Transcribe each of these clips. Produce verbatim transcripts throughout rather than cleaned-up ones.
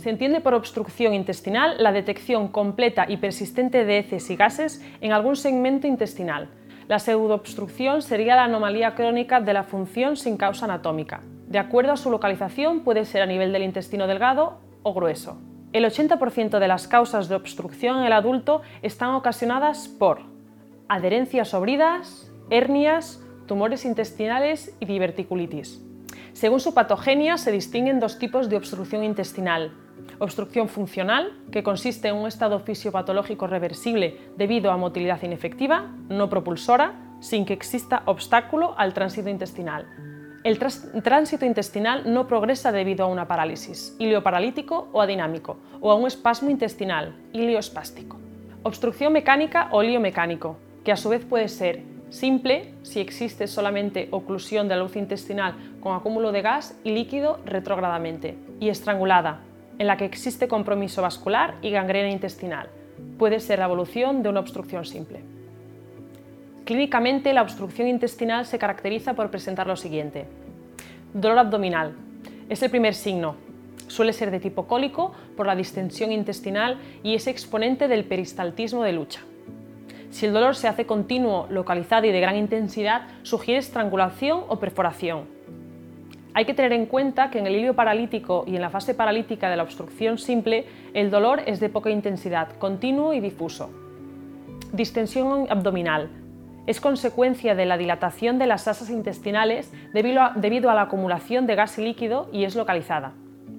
Se entiende por obstrucción intestinal la detección completa y persistente de heces y gases en algún segmento intestinal. La pseudoobstrucción sería la anomalía crónica de la función sin causa anatómica. De acuerdo a su localización, puede ser a nivel del intestino delgado o grueso. El ochenta por ciento de las causas de obstrucción en el adulto están ocasionadas por adherencias obridas, hernias, tumores intestinales y diverticulitis. Según su patogenia, se distinguen dos tipos de obstrucción intestinal. Obstrucción funcional, que consiste en un estado fisiopatológico reversible debido a motilidad inefectiva, no propulsora, sin que exista obstáculo al tránsito intestinal. El tránsito intestinal no progresa debido a una parálisis, ilioparalítico o adinámico, o a un espasmo intestinal, ilioespástico. Obstrucción mecánica o lío mecánico, que a su vez puede ser simple, si existe solamente oclusión de la luz intestinal con acúmulo de gas y líquido retrógradamente, y estrangulada, en la que existe compromiso vascular y gangrena intestinal. Puede ser la evolución de una obstrucción simple. Clínicamente, la obstrucción intestinal se caracteriza por presentar lo siguiente. Dolor abdominal. Es el primer signo. Suele ser de tipo cólico por la distensión intestinal y es exponente del peristaltismo de lucha. Si el dolor se hace continuo, localizado y de gran intensidad, sugiere estrangulación o perforación. Hay que tener en cuenta que en el ilio paralítico y en la fase paralítica de la obstrucción simple, el dolor es de poca intensidad, continuo y difuso. Distensión abdominal. Es consecuencia de la dilatación de las asas intestinales debido a, debido a la acumulación de gas y líquido y es localizada.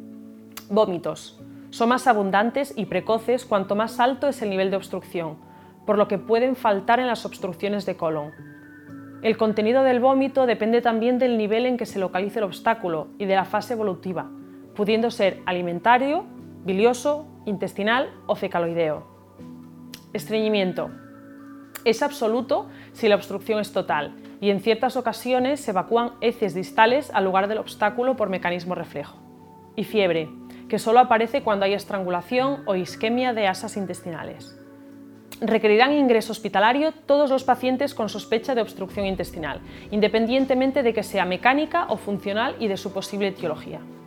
Vómitos. Son más abundantes y precoces cuanto más alto es el nivel de obstrucción, por lo que pueden faltar en las obstrucciones de colon. El contenido del vómito depende también del nivel en que se localice el obstáculo y de la fase evolutiva, pudiendo ser alimentario, bilioso, intestinal o fecaloideo. Estreñimiento. Es absoluto si la obstrucción es total y en ciertas ocasiones se evacúan heces distales al lugar del obstáculo por mecanismo reflejo. Y fiebre, que solo aparece cuando hay estrangulación o isquemia de asas intestinales. Requerirán ingreso hospitalario todos los pacientes con sospecha de obstrucción intestinal, independientemente de que sea mecánica o funcional y de su posible etiología.